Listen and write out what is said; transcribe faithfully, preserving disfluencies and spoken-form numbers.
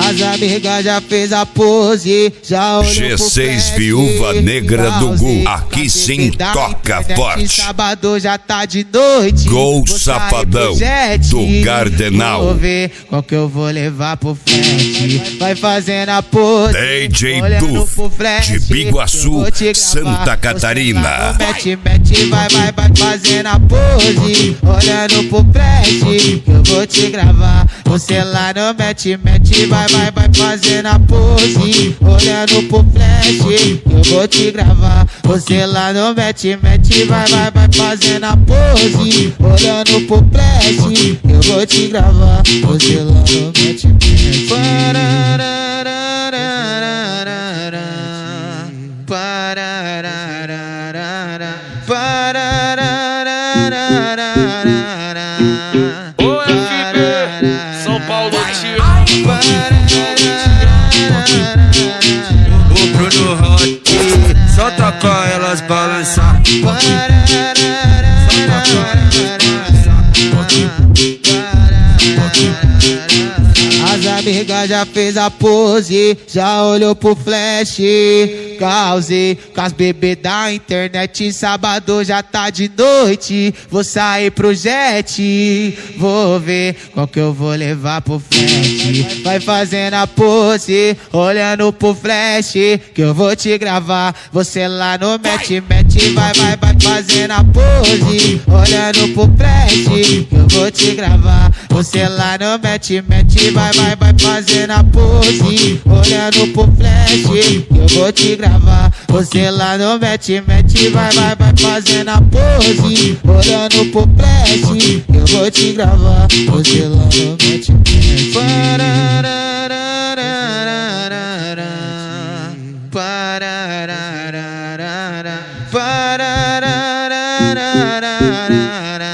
As amigas já fez a pose, já olhou G pro seis flash, Viúva Negra do Gu, aqui sim da toca internet, forte. Sábado já tá de noite. Gol Vou sair Safadão pro jet, do Gardenal. vou ver qual que eu vou levar pro flash. Vai fazendo a pose, D J olhando Duf, pro flash, de Biguaçu, eu vou te gravar. Santa Catarina. Mete, mete, vai, vai, vai fazendo a pose, olhando pro flash, que eu vou te gravar. Você lá no mete, mete, vai, vai, vai fazendo a pose, olhando pro flash, que eu vou te gravar. Você lá no mete, mete, vai, vai, vai fazendo a pose, olhando pro flash, que eu vou te gravar. Você lá no mete, mete. O F B, São Paulo tio. O Bruno Hot, só toca elas balançar. Só toca elas balançar. As amigas já fez a pose, já olhou pro flash. Causei com as bebês da internet, sábado já tá de noite. Vou sair pro jet, vou ver qual que eu vou levar pro flash. Vai fazendo a pose, olhando pro flash, que eu vou te gravar. Você lá no mete, mete, vai, vai, vai fazendo a pose, olhando pro flash, que eu vou te gravar. Você lá no mete, mete, vai, vai, vai fazendo a pose, olhando pro flash, que eu vou te gravar. Você lá no mete, mete, vai, vai, vai fazendo a pose, olhando pro flash, que eu vou te gravar. Você lá no mete, mete. Pararararara, pararararara, pararararara.